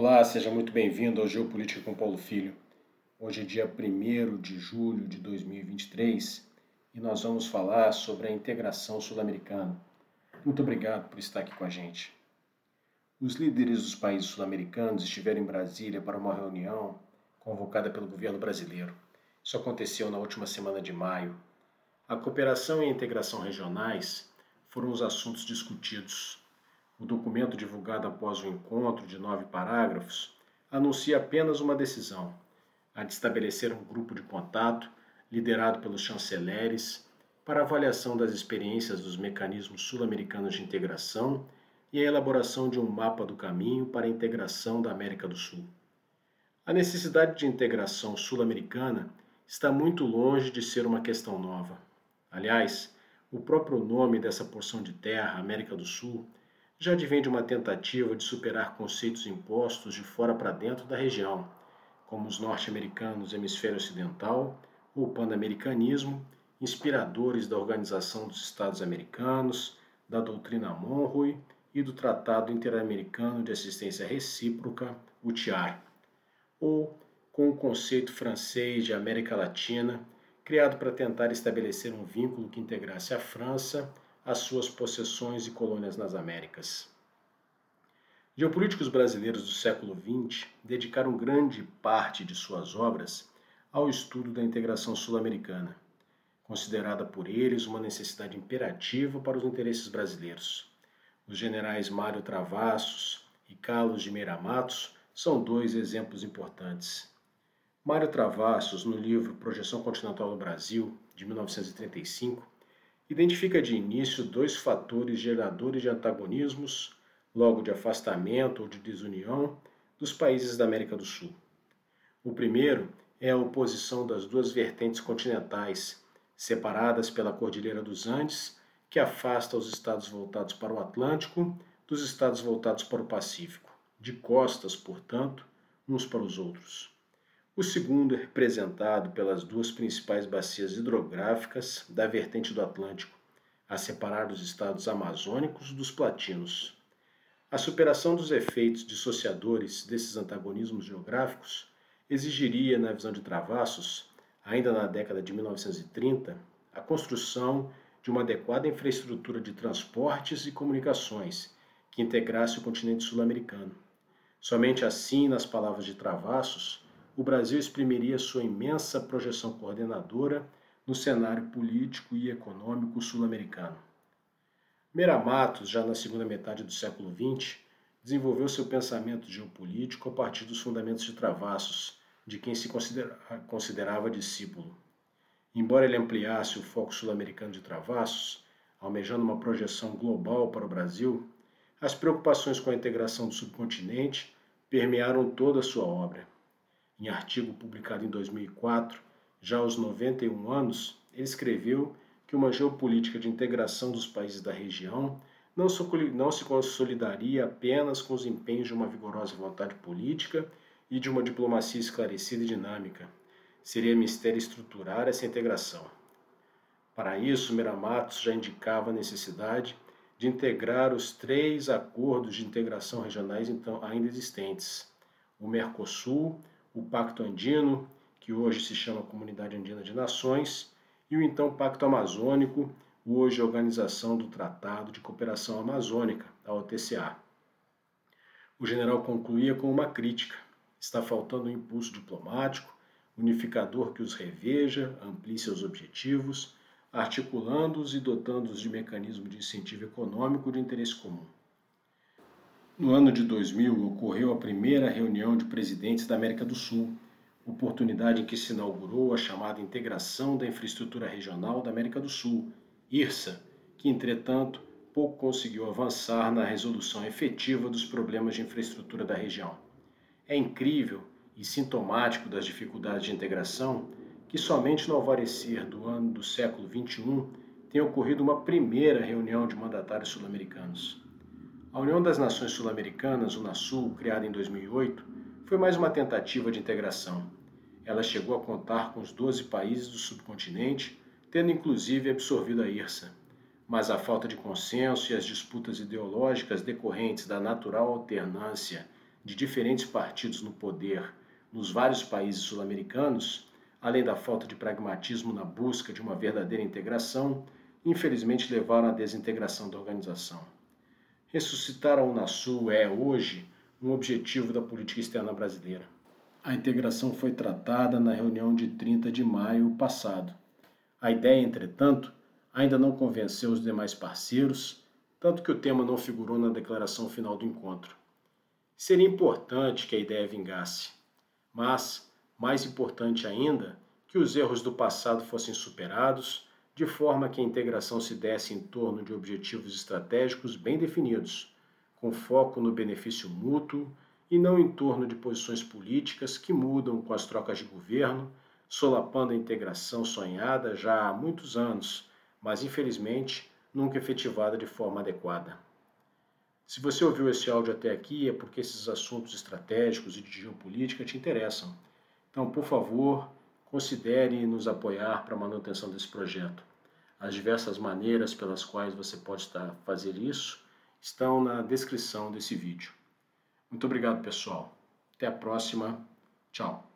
Olá, seja muito bem-vindo ao Geopolítica com Paulo Filho. Hoje é dia 1º de julho de 2023 e nós vamos falar sobre a integração sul-americana. Muito obrigado por estar aqui com a gente. Os líderes dos países sul-americanos estiveram em Brasília para uma reunião convocada pelo governo brasileiro. Isso aconteceu na última semana de maio. A cooperação e a integração regionais foram os assuntos discutidos. O documento divulgado após o encontro, de 9 parágrafos, anuncia apenas uma decisão: a de estabelecer um grupo de contato, liderado pelos chanceleres, para avaliação das experiências dos mecanismos sul-americanos de integração e a elaboração de um mapa do caminho para a integração da América do Sul. A necessidade de integração sul-americana está muito longe de ser uma questão nova. Aliás, o próprio nome dessa porção de terra, América do Sul, já advém de uma tentativa de superar conceitos impostos de fora para dentro da região, como os norte-americanos hemisfério ocidental ou pan-americanismo, inspiradores da Organização dos Estados Americanos, da doutrina Monroe e do Tratado Interamericano de Assistência Recíproca, o TIAR, ou com o conceito francês de América Latina, criado para tentar estabelecer um vínculo que integrasse a França as suas possessões e colônias nas Américas. Geopolíticos brasileiros do século XX dedicaram grande parte de suas obras ao estudo da integração sul-americana, considerada por eles uma necessidade imperativa para os interesses brasileiros. Os generais Mário Travassos e Carlos de Meira Matos são dois exemplos importantes. Mário Travassos, no livro Projeção Continental do Brasil, de 1935, identifica de início dois fatores geradores de antagonismos, logo de afastamento ou de desunião, dos países da América do Sul. O primeiro é a oposição das duas vertentes continentais, separadas pela Cordilheira dos Andes, que afasta os estados voltados para o Atlântico dos estados voltados para o Pacífico, de costas, portanto, uns para os outros. O segundo é representado pelas duas principais bacias hidrográficas da vertente do Atlântico, a separar os estados amazônicos dos platinos. A superação dos efeitos dissociadores desses antagonismos geográficos exigiria, na visão de Travassos, ainda na década de 1930, a construção de uma adequada infraestrutura de transportes e comunicações que integrasse o continente sul-americano. Somente assim, nas palavras de Travassos, o Brasil exprimiria sua imensa projeção coordenadora no cenário político e econômico sul-americano. Meira Matos, já na segunda metade do século XX, desenvolveu seu pensamento geopolítico a partir dos fundamentos de Travassos, de quem se considerava discípulo. Embora ele ampliasse o foco sul-americano de Travassos, almejando uma projeção global para o Brasil, as preocupações com a integração do subcontinente permearam toda a sua obra. Em artigo publicado em 2004, já aos 91 anos, ele escreveu que uma geopolítica de integração dos países da região não se consolidaria apenas com os empenhos de uma vigorosa vontade política e de uma diplomacia esclarecida e dinâmica. Seria mistério estruturar essa integração. Para isso, Meira Matos já indicava a necessidade de integrar os 3 acordos de integração regionais então ainda existentes: o Mercosul, o Pacto Andino, que hoje se chama Comunidade Andina de Nações, e o então Pacto Amazônico, hoje a Organização do Tratado de Cooperação Amazônica, a OTCA. O general concluía com uma crítica: está faltando um impulso diplomático, unificador que os reveja, amplie seus objetivos, articulando-os e dotando-os de mecanismo de incentivo econômico de interesse comum. No ano de 2000, ocorreu a primeira reunião de presidentes da América do Sul, oportunidade em que se inaugurou a chamada Integração da Infraestrutura Regional da América do Sul, IRSA, que, entretanto, pouco conseguiu avançar na resolução efetiva dos problemas de infraestrutura da região. É incrível e sintomático das dificuldades de integração que somente no alvorecer do ano do século XXI tenha ocorrido uma primeira reunião de mandatários sul-americanos. A União das Nações Sul-Americanas, UNASUL, criada em 2008, foi mais uma tentativa de integração. Ela chegou a contar com os 12 países do subcontinente, tendo inclusive absorvido a IRSA. Mas a falta de consenso e as disputas ideológicas decorrentes da natural alternância de diferentes partidos no poder nos vários países sul-americanos, além da falta de pragmatismo na busca de uma verdadeira integração, infelizmente levaram à desintegração da organização. Ressuscitar a Unasul é, hoje, um objetivo da política externa brasileira. A integração foi tratada na reunião de 30 de maio passado. A ideia, entretanto, ainda não convenceu os demais parceiros, tanto que o tema não figurou na declaração final do encontro. Seria importante que a ideia vingasse, mas, mais importante ainda, que os erros do passado fossem superados, de forma que a integração se desse em torno de objetivos estratégicos bem definidos, com foco no benefício mútuo e não em torno de posições políticas que mudam com as trocas de governo, solapando a integração sonhada já há muitos anos, mas infelizmente nunca efetivada de forma adequada. Se você ouviu esse áudio até aqui é porque esses assuntos estratégicos e de geopolítica te interessam. Então, por favor, considere nos apoiar para a manutenção desse projeto. As diversas maneiras pelas quais você pode fazer isso estão na descrição desse vídeo. Muito obrigado, pessoal. Até a próxima. Tchau.